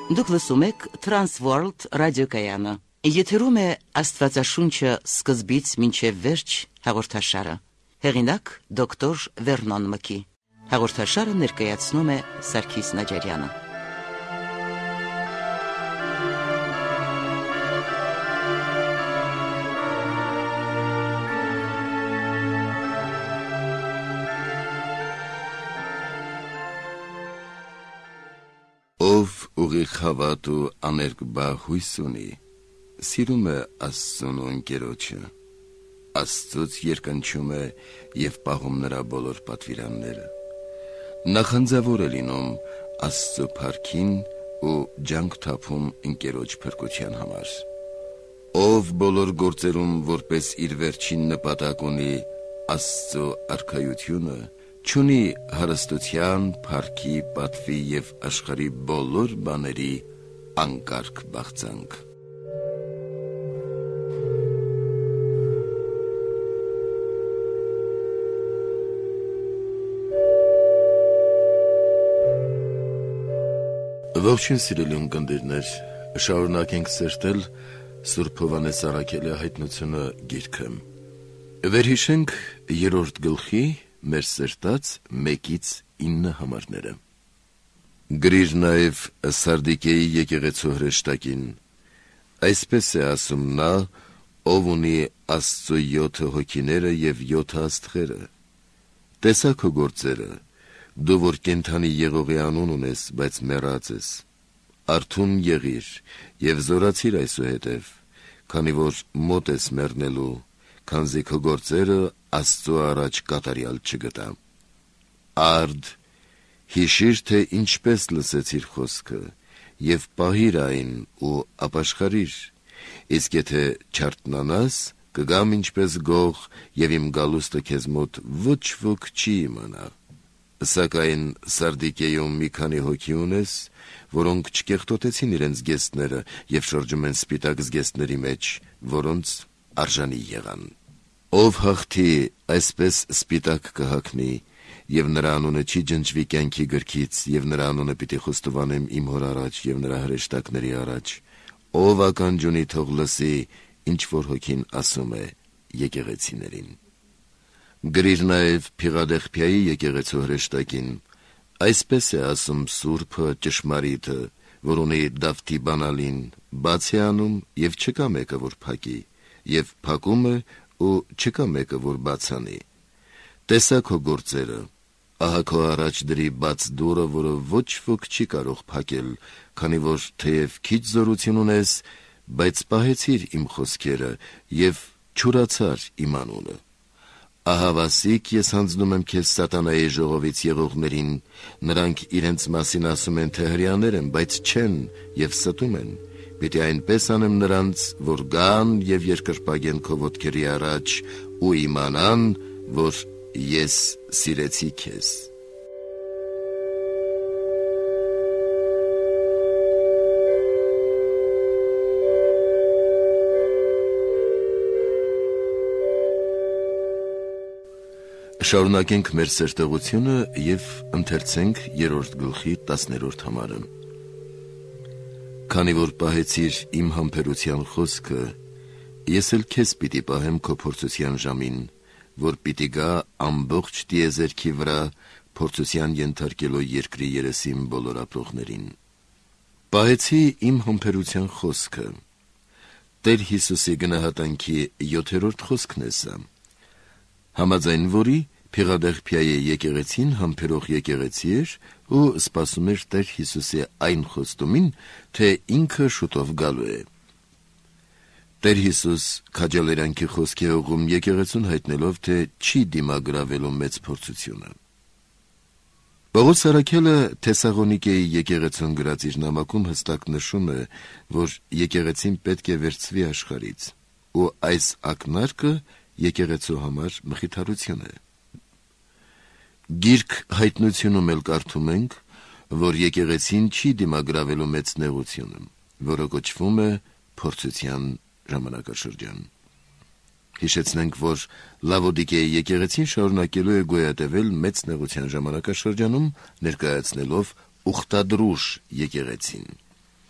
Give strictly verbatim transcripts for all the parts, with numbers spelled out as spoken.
Դուք լսում եք Transworld ռադիոկայանը։ Եթերում է Աստվածաշունչը սկզբից մինչև վերջ հաղորդաշարը։ Հեղինակ դոկտոր Վերնոն Մկի։ Հաղորդաշարը ներկայացնում է Սարգիս Նաջարյանը։ Ով ուղիղ հավատ ու աներկբա հույս ունի, սիրում է Աստծուն ու ընկերոջը, Աստծուց երկնչում է և պահում նրա բոլոր պատվիրանները, նախանձավոր է լինում Աստծու փառքին ու ջանք թափում ընկերոջ փրկության համար, ով բոլոր գործերում որպես իր վերջին նպատակ ունի Աստծու արքայությունը, չունի հարստության, փառքի, պատվի և աշխարհի բոլոր բաների անկարգ բաղձանք։ Ողջույն սիրելի ունկնդիրներ, շարունակենք սերտել Սուրբ Հովհաննես առաքյալի հայտնությունը գիրքը։ Վերհիշենք երրորդ գլխի մեր սերտած մեկից ինը համարները։ Գրիր նաև Սարդիկեի եկեղեցու հրեշտակին, այսպես է ասում նա, ով ունի Աստծու յոթը հոգիները և յոթը աստղերը։ Տեսա քո գործերը, դու որ կենդանի եղողի անուն ունես, բայց մեռած ես, արթուն եղիր և զորացիր այսուհետև, քանի որ մոտ ես մեռնելու, քանզի քո գործերը Աստծու առաջ կատարյալ չգտա։ Արդ, հիշիր, թե ինչպես լսեցիր խոսքը, և պահիր այն ու ապաշխարիր, իսկ եթե չարթնանաս, կգամ ինչպես գող, և իմ գալուստը քեզ մոտ ոչ ոք չի իմանա։ Սակայն Սարդիկեում մի քանի հոգի ունես, որոնք չկեղտոտեցին իրենց զգեստները և շրջում են սպիտակ զգեստների մեջ, որոնց արժանի եղան։ Ով հաղթի, այսպես սպիտակ կհագնի, և նրա անունը չի ջնջվի կյանքի գրքից, և նրա անունը պիտի խոստովանեմ իմ հոր առաջ և նրա հրեշտակների առաջ, ով ականջունի թող լսի, ինչ որ հոգին ասում է եկեղեցիներին։ Գրիր նաև Փիղադեղփիայի եկեղեցու հրեշտակին, այսպես է ասում Սուրբը ճշմարիթը, որ ունի Դավթի բանալին, բաց է անում և չկա մեկը, որ փակի, և փակում է ու չկա մեկը, որ բաց անի։ Տեսա քո գործերը, ահա քո առաջ դրի բաց դուռը, որը ոչ ոք չի կարող փակել, քանի որ թեև քիչ զորություն ունես, բայց պահեցիր իմ խոսքերը և չուրացար իմ անունը։ Ահա վասիկ ես հանձնում եմ քեզ սատանայի ժողովից եղողներին, նրանք իրենց մասին ասում են, թե հրեաներ են, բայց չեն և ստում են, պիտի այնպես անեմ նրանց, որ գան և երկրպագեն քո ոտքերի առաջ ու իմանան, որ ես սիրեցի քեզ։ Շարունակենք մեր սերտեղությունը և ընթերցենք երրորդ գլխի տասներորդ համարը։ Քանի որ պահեցիր իմ համբերության խոսքը, ես էլ քեզ պիտի պահեմ քո փորձության ժամին, որ պիտի գա ամբողջ տիեզերքի վրա փորձության ենթարկելով երկրի երեսին բոլոր ապրողներին։ Պահեցի իմ համբերության խոսքը։ Տեր Հիսուսի գնահատանքի յոթերորդ խոսքն է սա, համաձայն որի Փիղադեղփիայի եկեղեցին համբերող եկեղեցի էր ու սպասում էր Տեր Հիսուսի այն խոստումին, թե ինքը շուտով գալու է։ Տեր Հիսուս քաջալերանքի խոսքի ուղում եկեղեցուն հայտնելով, թե չի դիմագրավելու մեծ փորձությունը։ Պողոս առաքյալը Թեսաղոնիկեի եկեղեցուն գրած իր նամակում հստակ նշում է, որ եկեղեցին պետք է վերցվի աշխարհից, ու այս ակնարկը եկեղեցու համար մխիթարություն է։ Գիրք հայտնությունում էլ կարդում ենք, որ եկեղեցին չի դիմագրավելու մեծ նեղությունը, որը կոչվում է փորձության ժամանակաշրջան։ Հիշեցնենք, որ Լավոդիկեի եկեղեցին շարունակելու է գոյատևել մեծ նեղության ժամանակաշրջանում, ներկայացնելով ուխտադրուժ եկեղեցին։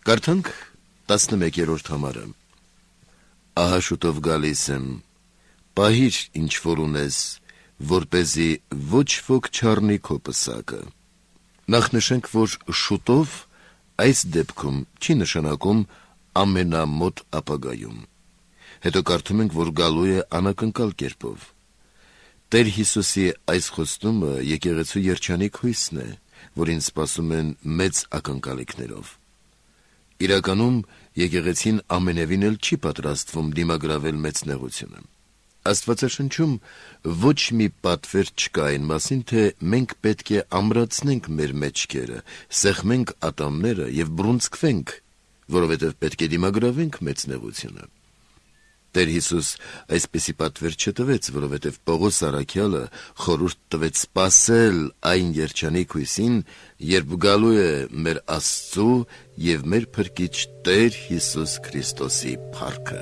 Կարդանք տասնմեկերորդ համարը։ Ահա շուտով գալիս եմ, պահիր ինչ որ ունես, որպեսզի ոչ ոք չառնի քո պսակը։ Նախ նշենք, որ շուտով այս դեպքում չի նշանակում ամենամոտ ապագայում։ Հետո կարդում ենք, որ գալու է անակնկալ կերպով։ Տեր Հիսուսի այս խոստումը եկեղեցու երջանիկ հույսն է, որին սպասում են մեծ ակնկալիքներով։ Իրականում եկեղեցին ամենևին էլ չի պատրաստվում դիմագրավել մեծ նեղությունը։ Աստվածաշնչում ոչ մի պատվեր չկա այն մասին, թե մենք պետք է ամրացնենք մեր մեջքերը, սեղմենք ատամները և բռունցքվենք, որովհետև պետք է դիմագրավենք մեծ նեղությունը։ Տեր Հիսուս այսպիսի պատվեր չտվեց, որովհետև Պողոս առաքյալը խորհուրդ տվեց սպասել այն երջանիկ հույսին, երբ գալու է մեր Աստծու և մեր Փրկիչ Տեր Հիսուս Քրիստոսի փառքը։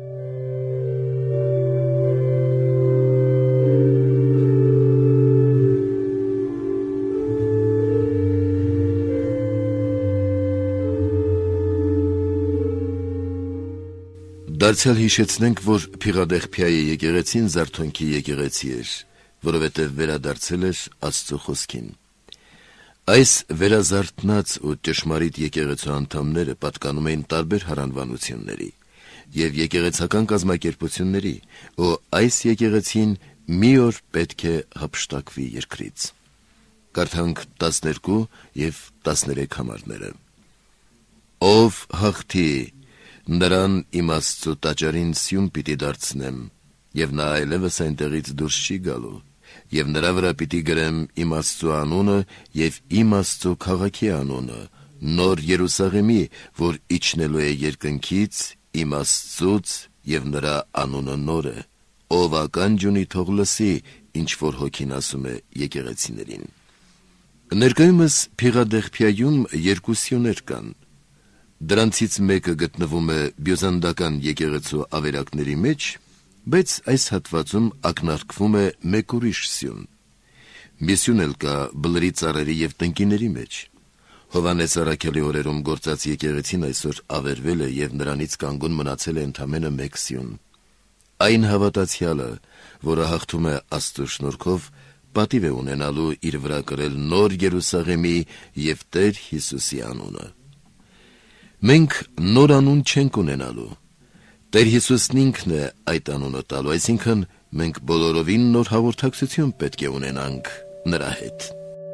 Դարձյալ հիշեցնենք, որ Փիղադեղփիայի եկեղեցին Զարթոնքի եկեղեցի էր, որովհետև վերադարձել էր Աստծո խոսքին։ Այս վերազարթնած ու ճշմարիտ եկեղեցու անդամները պատկանում էին տարբեր հարանվանությունների և եկեղեցական կազմակերպությունների, ու այս եկեղեցին մի օր պետք է հափշտակվի երկրից։ Կարդանք տասներկու և տասներեք համարները։ Ով հաղթի, նրան իմ Աստծու տաճարին սյուն պիտի դարձնեմ, և նա այլևս այնտեղից դուրս չի գալու, և նրա վրա պիտի գրեմ իմ Աստծու անունը և իմ Աստծու քաղաքի անունը, նոր Երուսաղեմի, որ իջնելու է երկնքից, իմ Աստծուց, և նրա անունը նոր է, ով ականջ ունի, թող լսի, ինչ որ Հոգին ասում է եկեղեցիներին։ Ներկայումս Փիղադեղփիայում երկու սյուներ կան։ Դրանցից մեկը գտնվում է բյուզանդական եկեղեցու ավերակների մեջ, բայց այս հատվածում ակնարկվում է մեկ ուրիշ սյուն։ Մի սյուն էլ կա բլրի ծառերի և տնկիների մեջ։ Հովհաննես առաքյալի օրերում գործած եկեղեցին այսօր ավերվել է և նրանից կանգուն մնացել է ընդամենը մեկ սյուն։ Այն հավատացյալը, որը հաղթում է Աստծո շնորհքով, պատիվ է ունենալու իր վրա կրել նոր Երուսաղեմի և Տեր Հիսուսի անունը։ Մենք նոր անուն չենք ունենալու։ Տեր Հիսուսն ինքն է այդ անունը տալու, այսինքն մենք բոլորովին նոր հաղորդակցություն պետք է ունենանք նրա հետ։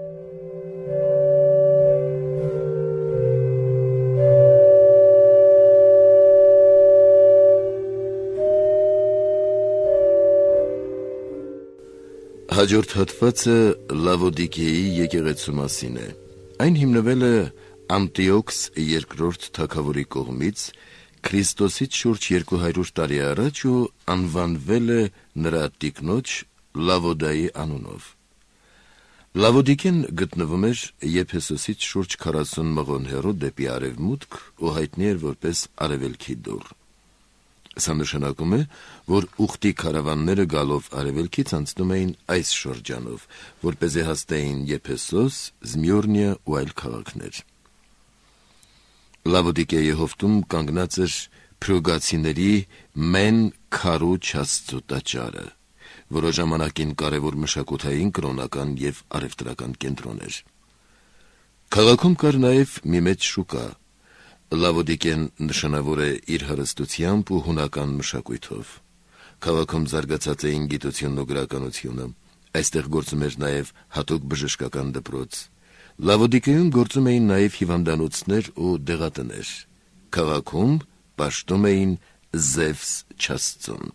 Հաջորդ հատվածը Լավոդիկեի եկեղեցու մասին է։ Այն հիմնվել է Անտիոքս երկրորդ թագավորի կողմից Քրիստոսից շուրջ երկու հարյուր տարի առաջ ու անվանվել է նրա տիկնոջ Լավոդայի անունով։ Լավոդիկեն գտնվում էր Եփեսոսից շուրջ քառասուն մղոն հեռու դեպի արևմուտք ու հայտնի էր որպես արևելքի դուռ։ Սա նշանակում է, որ ուխտի քարավանները գալով արևելքից անցնում էին այս շրջանով, որպեսզի հասնեին Եփեսոս, Զմյուրնիա ու այլ քաղաքներ։ Լավոդիկեի հովտում կանգնած էր փրուգացիների Մեն Քարուչ Աստծու տաճարը, որը ժամանակին կարևոր մշակութային, կրոնական և առևտրական կենտրոն էր։ Քաղաքում կար նաև մի մեծ շուկա։ Լավոդիկեն նշանավոր է իր հարստությամբ ու հունական մշակույթով։ Քաղաքում զարգացած էին գիտությունն ու գրականությունը։ Այստեղ գործում էր նաև հատուկ բժշկական դպրոց։ Լավոդիկեում գործում էին նաև հիվանդանոցներ ու դեղատներ։ Քաղաքում պաշտում էին Զևս չաստծուն։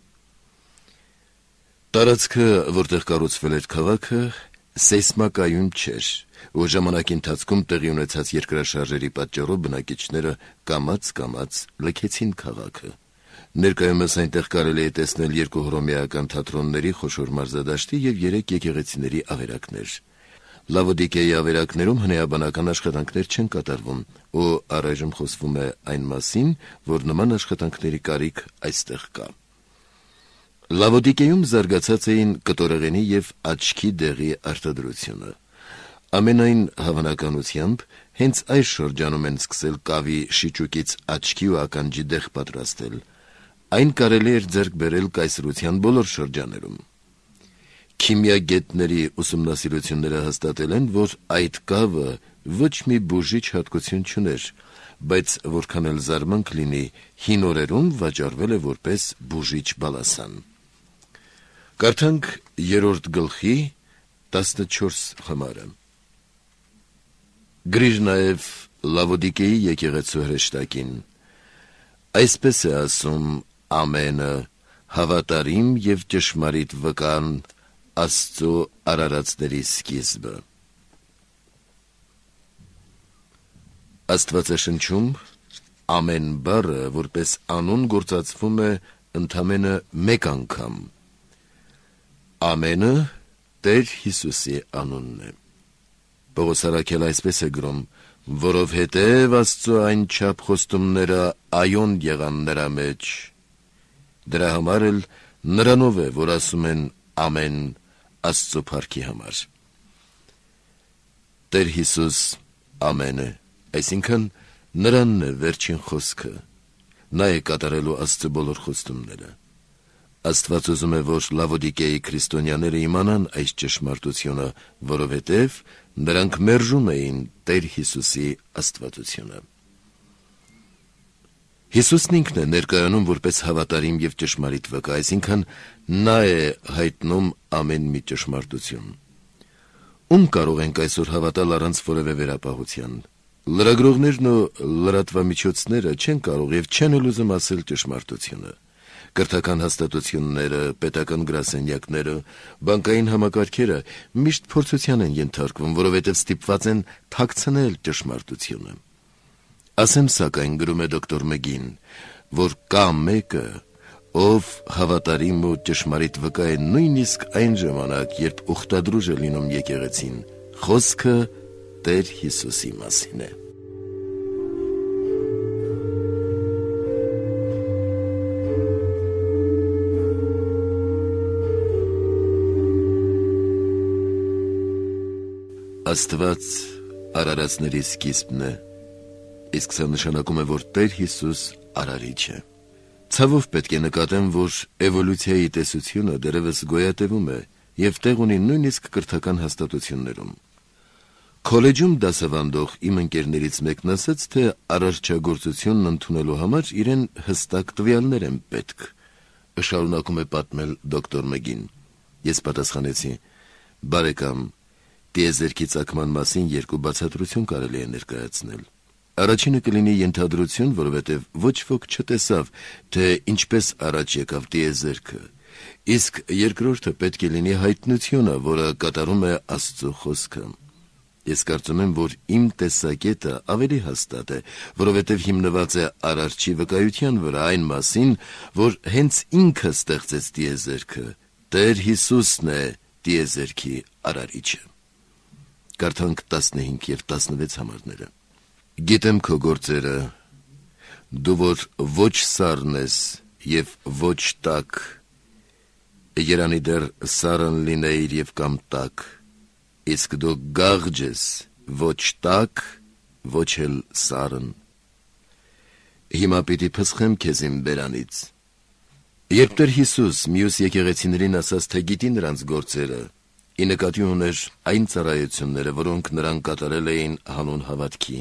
Տարածքը, որտեղ կառուցվել էր քաղաքը, սեյսմակայուն չէր, ու ժամանակի ընթացքում տեղի ունեցած երկրաշարժերի պատճառով բնակիչները կամաց-կամաց լքեցին քաղաքը։ Ներկայումս այնտեղ կարելի է տեսնել երկու հռոմեական թատրոնների խոշոր մարզադաշտի և երեք եկեղեցիների ավերակներ։ Լավոդիկեի ավերակներում հնեաբանական աշխատանքներ չեն կատարվում, ու առայժմ խոսվում է այն մասին, որ նման աշխատանքների կարիք այստեղ կա։ Լավոդիկեում զարգացած էին կտորեղենի և աչքի դեղի արտադրությունը։ Ամենայն հավանականությամբ հենց այս շրջանում են սկսել կավի շիճուկից աչքի ու ականջի դեղ պատրաստել։ Այն կարելի էր ձեռք բերել կայսրության բոլոր շրջաներում։ Քիմիագետների ուսումնասիրությունները հաստատել են, որ այդ կավը ոչ մի բուժիչ հատկություն չուներ, բայց որքան էլ զարմանք լինի, հին օրերում վաճառվել է որպես բուժիչ բալասան։ Կարդանք երրորդ գլխի տասնչորս խմարը։ Գրիր նաև Լավոդիկեի եկեղեցու հրեշտակին. այսպես է ասում Ամենը, հավատարիմ և ճշմարիտ վկան, Աստծո արարածների սկիզբը։ Աստվածաշնչում ամեն բառը որպես անուն գործածվում է ընդամենը մեկ անգամ։ Ամենը Տեր Հիսուսի անունն է։ Պողոս առաքյալը այսպես է գրում. որովհետև Աստծո այնչափ խոստումները այոն եղան նրա մեջ։ Դրա համար էլ նրանով է, որ ասում են ամեն Աստծո փառքի համար։ Տեր Հիսուս ամեն է, այսինքն նրանն է վերջին խոսքը, նա է կատարելու Աստծո բոլոր խոստումները։ Աստված ուզում է, որ Լավոդիկեի քրիստոնյաները իմանան այս ճշմարտությունը, որովհետև նրանք մերժում էին Տեր Հիսուսի աստվածությունը։ Հիսուսն ինքն է ներկայանում որպես հավատարիմ և ճշմարիտ վկա, այսինքն նա է հայտնում ամեն մի ճշմարտություն։ Ում կարող ենք այսօր հավատալ առանց որևէ վերապահության։ Լրագրողներն ու լրատվամիջոցները չեն կարող և չեն էլ ուզում ասել ճշմարտությունը։ Կրթական հաստատությունները, պետական գրասենյակները, բանկային համակարգերը միշտ փորձության են ենթարկվում, որովհետև ստիպված են թաքցնել ճշմարտությունը։ Ասեմ սակայն, գրում է դոկտոր Մգին, որ կա մեկը, ով հավատարիմ ու ճշմարիտ վկա է նույնիսկ այն ժամանակ, երբ ուխտադրուժ է լինում եկեղեցին, խոսքը Տեր Հիսուսի մասին է։ Աստված արարածների սկիզբն է, իսկ սա նշանակում է, որ Տեր Հիսուս արարիչ է։ Ցավով պետք է նկատեմ, որ էվոլյուցիայի տեսությունը դեռևս գոյատևում է և տեղ ունի նույնիսկ կրթական հաստատություններում։ Քոլեջում դասավանդող իմ ընկերներից մեկն ասաց, թե արարչագործությունն ընդունելու համար իրեն հստակ տվյալներ են պետք։ Շարունակում է պատմել դոկտոր Մգին։ Ես պատասխանեցի. բարեկամ, տիեզերքի ծագման մասին երկու բացատրություն կարելի է ներկայացնել։ Առաջինը կլինի ենթադրություն, որովհետև ոչ ոք չտեսավ, թե ինչպես առաջ եկավ տիեզերքը, իսկ երկրորդը պետք է լինի հայտնությունը, որը կատարում է Աստծո խոսքը։ Ես կարծում եմ, որ իմ տեսակետը ավելի հաստատ է, որովհետև հիմնված է արարչի վկայության վրա այն մասին, որ հենց ինքը ստեղծեց տիեզերքը, Տեր Հիսուսն է տիեզերքի արարիչը։ Կարդանք տասնհինգ և տասնվեց համարները։ Գիտեմ քո գործերը, դու որ ոչ սառն ես և ոչ տաք, երանի դեռ սառն լինեիր և կամ տաք, իսկ դու գաղջ ես, ոչ տաք, ոչ էլ սառն։ Հիմա պիտի փսխեմ քեզ իմ բերանից։ Երբ Տեր Հիսուս մյուս եկեղեցիներին ասաց, թե գիտի նրանց գործերը, ի նկատի ուներ այն ծառայությունները, որոնք նրան կատարել էին հանուն հավատքի։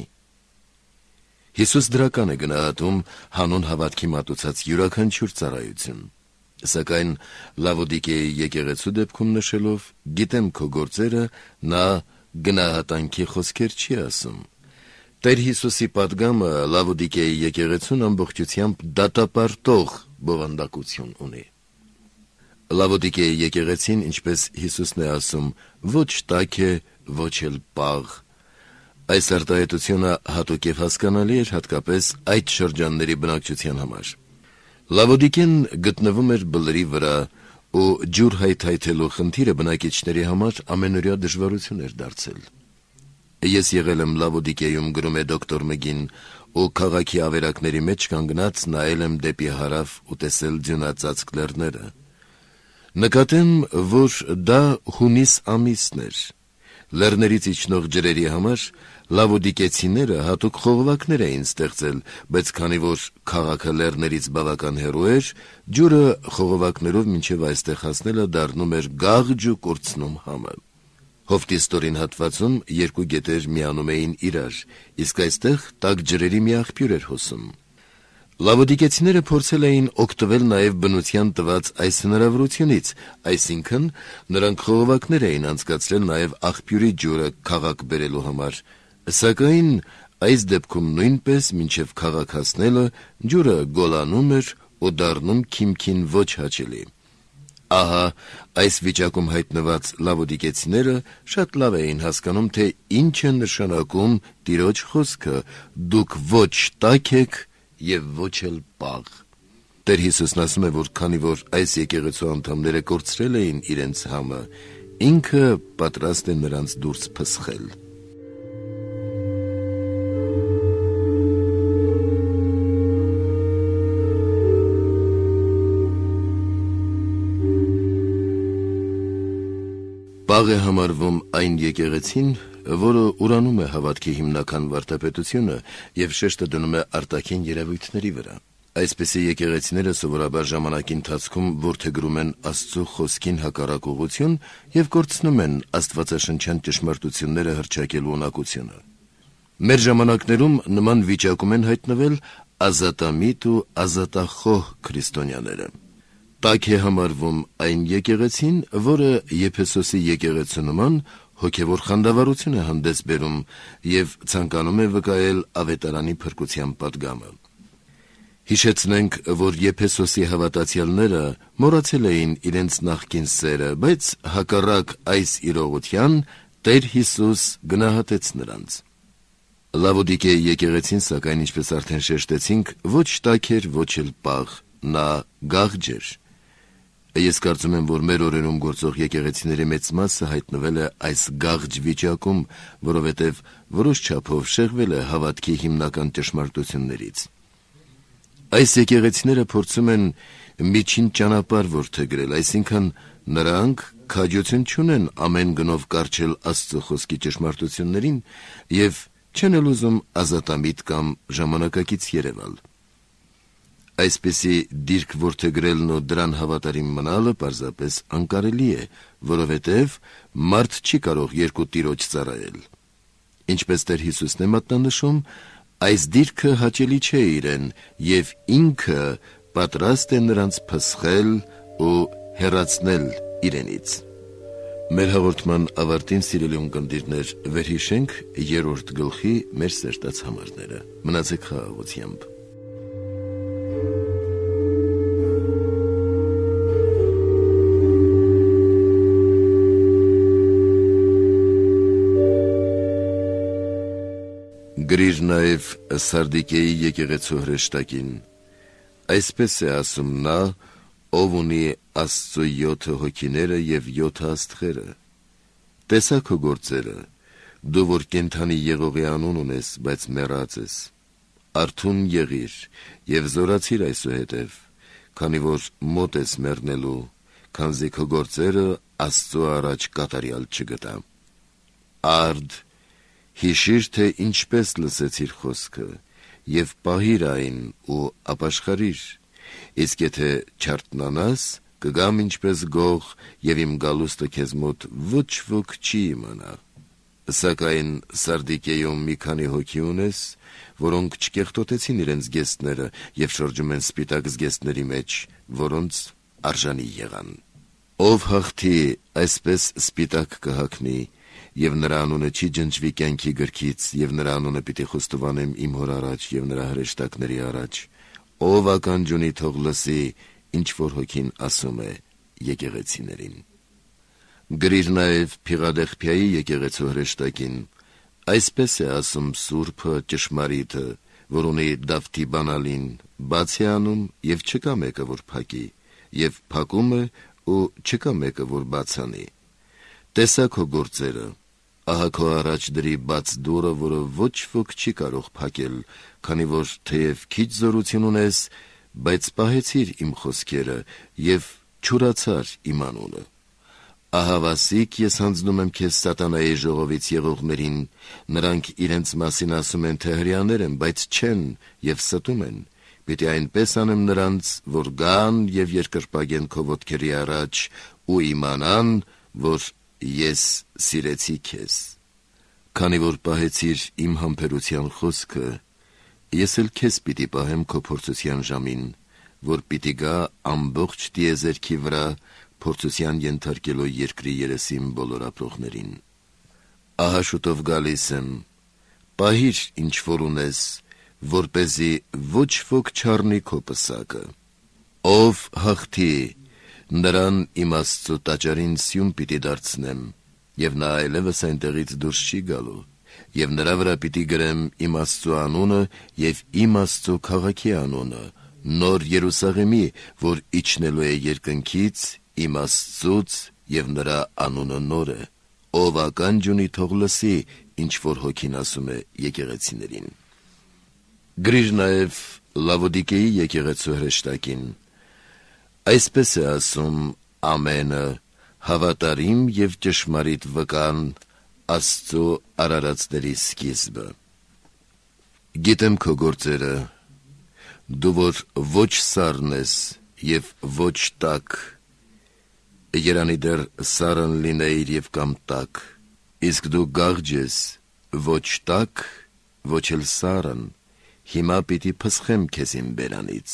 Հիսուս դրական է գնահատում հանուն հավատքի մատուցած յուրաքանչյուր ծառայություն։ Սակայն Լավոդիկեի եկեղեցու դեպքում նշելով, գիտեմ քո գործերը, նա գնահատանքի խոսքեր չի ասում։ Տեր Հիսուսի պատգամը Լավոդիկեի եկեղեցուն ամբողջությամբ դատապարտող բովանդակություն ունի։ Լավոդիկեի եկեղեցին, ինչպես Հիսուսն է ասում, ոչ տաք է, ոչ էլ պաղ։ Այս արտահայտությունը հատուկ և հասկանալի էր հատկապես այդ շրջանների բնակչության համար։ Լավոդիկեն գտնվում էր բլրի վրա, ու ջուր հայթայթելու խնդիրը բնակիչների համար ամենօրյա դժվարություն էր դարձել։ Ես եղել եմ Լավոդիկեյում, գրում է դոկտոր Մգին, ու քաղաքի ավերակների մեջ կանգնած նայել եմ դեպի հարավ ու տեսել ձյունածածկ լեռները։ Նկատեմ, որ դա հունիս ամիսն էր։ Լեռներից իջնող ջրերի համար լավոդիկեցիները հատուկ խողովակներ էին ստեղծել, բայց քանի որ քաղաքը լեռներից բավական հեռու էր, ջուրը խողովակներով մինչև այստեղ հասնելը դառնում էր գաղջ ու կորցնում համը։ Հովտի ստորին հատվածում երկու գետեր միանում էին իրար, իսկ այստեղ տաք ջրերի մի աղբյուր էր հոսում։ Լավոդիկեցիները փորձել էին օգտվել նաև բնության տված այս հնարավորությունից, այսինքն նրանք խողովակներ էին անցկացրել նաև աղբյուրի ջուրը քաղաք բերելու համար, սակայն այս դեպքում նույնպես մինչև քաղաք հասնելը ջուրը գոլանում էր ու դառնում քիմքին ոչ հաճելի։ Ահա այս վիճակում հայտնված լավոդիկեցիները շատ լավ էին հասկանում, թե ինչ է նշանակում Տիրոջ խոսքը. «Դուք ոչ տաք եք և ոչ էլ պաղ»։ Տեր Հիսուսն ասում է, որ քանի որ այս եկեղեցու անդամները կորցրել էին իրենց համը, ինքը պատրաստ է նրանց դուրս փսխել։ Պաղ է համարվում այն եկեղեցին, որը ուրանում է հավատքի հիմնական վարդապետությունը և շեշտը դնում է արտաքին երևույթների վրա։ Այսպիսի եկեղեցիները սովորաբար ժամանակի ընթացքում որդեգրում են Աստծո խոսքին հակառակ ուղղություն և կորցնում են աստվածաշնչյան ճշմարտությունները հռչակելու ունակությունը։ Մեր ժամանակներում նման վիճակում են հայտնվել ազատամիտ ու ազատախոհ քրիստոնյաները։ Տաք է համարվում այն եկեղեցին, որը Եփեսոսի եկեղեցու նման հոգևոր խանդավառություն է հանդես բերում և ցանկանում է վկայել ավետարանի փրկության պատգամը։ Հիշեցնենք, որ Եփեսոսի հավատացյալները մոռացել էին իրենց նախկին սերը, բայց հակառակ այս իրողության Տեր Հիսուս գնահատեց նրանց։ Լավոդիկեի եկեղեցին, սակայն, ինչպես արդեն շեշտեցինք, ոչ տաք էր, ոչ էլ պաղ, նա գաղջ էր։ Ես կարծում եմ, որ մեր օրերում գործող եկեղեցիների մեծ մասը հայտնվել է այս գաղջ վիճակում, որովհետև որոշ չափով շեղվել է հավատքի հիմնական ճշմարտություններից։ Այս եկեղեցիները փորձում են միջին ճանապարհ որդեգրել, այսինքն նրանք քաջություն չունեն ամեն գնով կառչել Աստծո խոսքի ճշմարտություններին և չեն էլ ուզում ազատամիտ կամ ժամանակակից երևալ։ Այսպիսի դիրք որդեգրելն ու դրան հավատարիմ մնալը պարզապես անկարելի է, որովհետև մարդ չի կարող երկու տիրոջ ծառայել։ Ինչպես Տեր Հիսուսն է մատնանշում, այս դիրքը հաճելի չէ իրեն, և ինքը պատրաստ է նրանց փսխել ու հեռացնել իրենից։ Մեր հաղորդման ավարտին, սիրելի ունկնդիրներ, վերհիշենք երրորդ գլխի մեր սերտած համարները։ Մնացեք խաղաղությամբ։ Գրիր նաև Սարդիկեի եկեղեցու հրեշտակին. այսպես է ասում նա, ով ունի Աստծո յոթը հոգիները և յոթը աստղերը։ Տեսա քո գործերը, դու որ կենդանի եղողի անուն ունես, բայց մեռած ես։ Արթուն եղիր և զորացիր այսուհետև, քանի որ մոտ ես մեռնելու, քանզի քո գործերը Աստծո առաջ կատարյալ չգտա։ Արդ, հիշիր, թե ինչպես լսեցիր խոսքը, և պահիր այն ու ապաշխարիր, իսկ եթե չարթնանաս, կգամ ինչպես գող, և իմ գալուստը քեզ մոտ ոչ ոք չի իմանա։ Սակայն Սարդիկեում մի քանի հոգի ունես, որոնք չկեղտոտեցին իրենց զգեստները և շրջում են սպիտակ զգեստների մեջ, որոնց արժանի եղան։ Ով հաղթի, այսպես սպիտակ կհագնի, և նրա անունը չի ջնջվի կյանքի գրքից, և նրա անունը պիտի խոստովանեմ իմ Հոր առաջ և նրա հրեշտակների առաջ։ Ով ականջ ունի, թող լսի, ինչ որ Հոգին ասում է եկեղեցիներին։ Գրիր նաև Փիղադելֆիայի եկեղեցու հրեշտակին. այսպես է ասում Սուրբը ճշմարիթը, որ ունի Դավթի բանալին, բաց է անում և չկա մեկը, որ փակի, և փակում է ու չկա մեկը, որ բաց անի։ Տեսա քո գործերը, ահա քո առաջ դրի բաց դուռը, որը ոչ ոք չի կարող փակել, քանի որ թեև քիչ զորություն ունես, բայց պահեցիր իմ խոսքերը և չուրացար իմ անունը։ Ահավասիկ ես հանձնում եմ քեզ սատանայի ժողովից եղողներին, նրանք իրենց մասին ասում են, թե հրեաներ են, բայց չեն և ստում են, պիտի այնպես անեմ նրանց, որ գան և երկրպագեն քո ոտքերի առաջ ու իմանան, որ ես սիրեցի քեզ։ Քանի որ պահեցիր իմ համբերության խոսքը, ես էլ քեզ պիտի պահեմ քո փորձության ժամին, որ պիտի գա ամբողջ տիեզերքի վրա փորձության ենթարկելով երկրի երեսին բոլոր ապրողներին։ Ահա շուտով գալիս եմ, պահիր ինչ որ ունես, որպեսզի ոչ ոք չառնի քո պսակը։ Ով հաղթի, նրան իմ Աստծու տաճարին սյուն պիտի դարձնեմ, և նա այլևս այնտեղից դուրս չի գալու, և նրա վրա պիտի գրեմ իմ Աստծու անունը և իմ Աստծու քաղաքի անունը, նոր Երուսաղեմի, որ իջնելու է երկնքից, իմ Աստծուց, և նրա անունը նոր է։ Ով ականջ ունի, թող լսի, ինչ որ Հոգին ասում է եկեղեցիներին։ Գրիր նաև Լավոդիկեի եկեղեցու հրեշտակին. այսպես է ասում Ամենը, հավատարիմ և ճշմարիտ վկան, Աստծու արարածների սկիզբը։ Գիտեմ քո գործերը, դու որ ոչ սառն ես և ոչ տաք, երանի դեռ սառն լինեիր և կամ տաք, իսկ դու գաղջ ես, ոչ տաք, ոչ էլ սառն, հիմա պիտի փսխեմ քեզ իմ բերանից։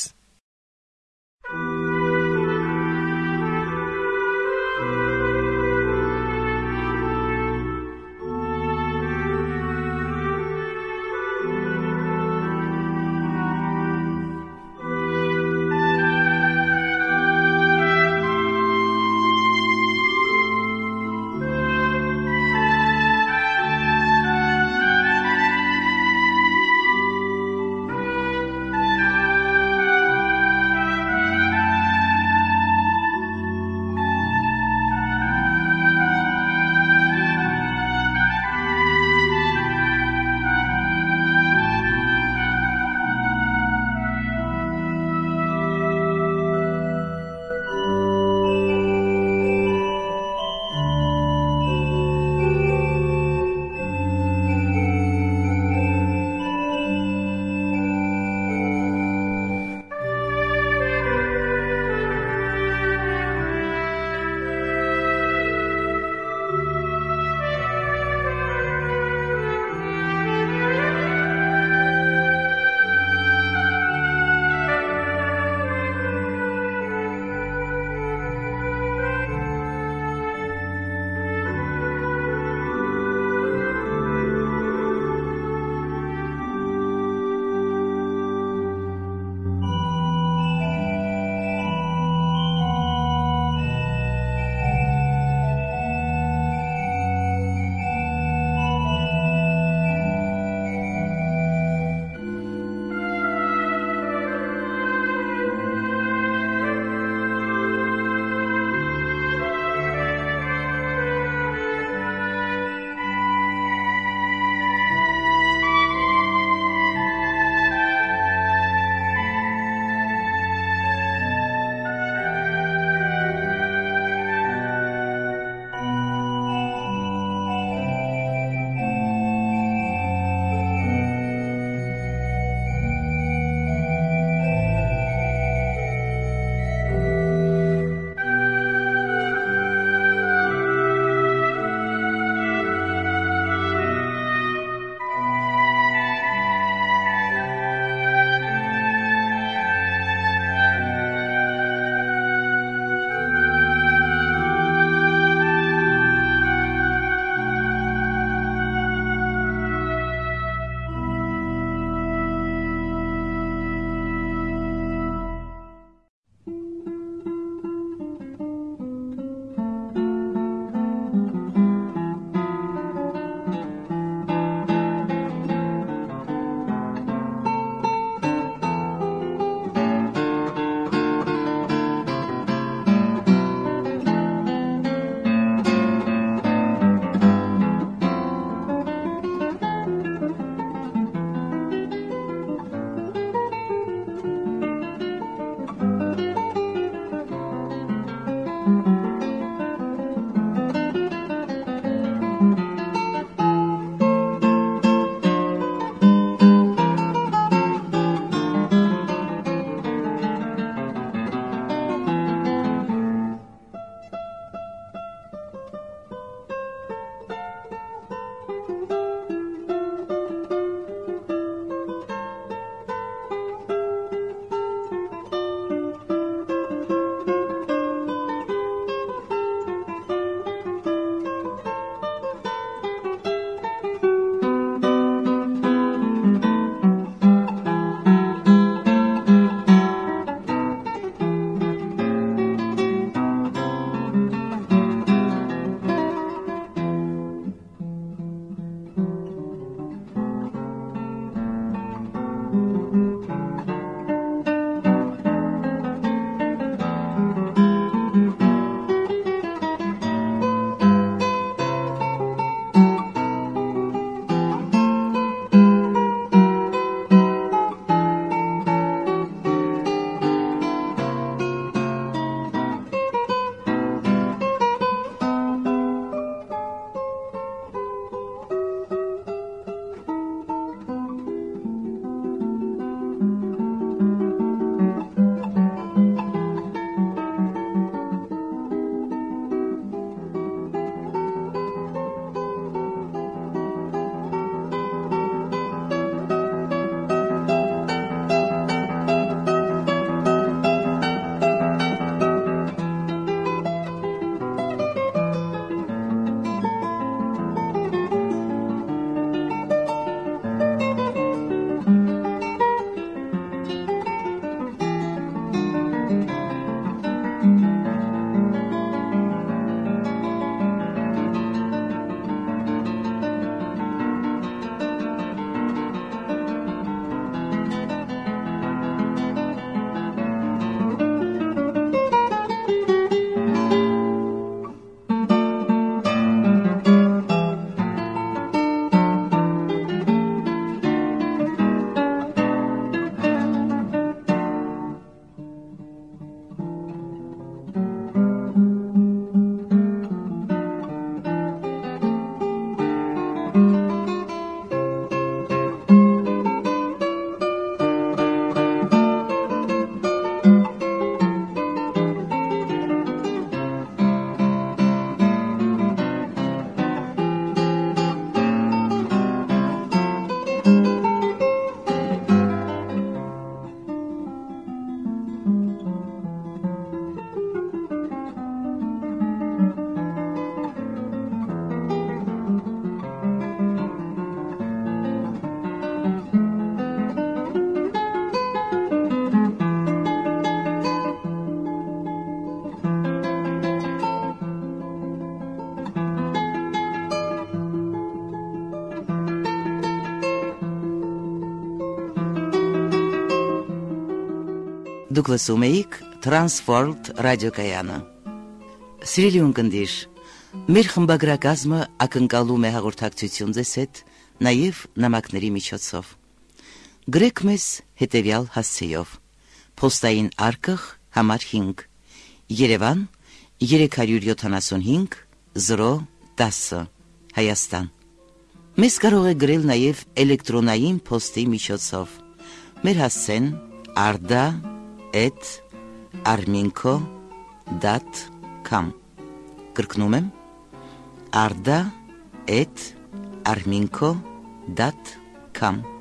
Դուք լսում էիք Transworld ռադիոկայանը։ Սիրելի ունկնդիր, մեր խմբագրակազմը ակնկալում է հաղորդակցություն ձեզ հետ, նաև նամակների միջոցով։ Գրեք մեզ հետևյալ հասցեով. Պոստային արկղ համար հինգ, Երևան երեք յոթանասունհինգ զրո տասը, Հայաստան։ Մեզ կարող է գրել նաև էլեկտրոնային փոստի միջոցով։ Մեր հասցեն arda at arminco dot com Կրկնում եմ arda at arminco dot com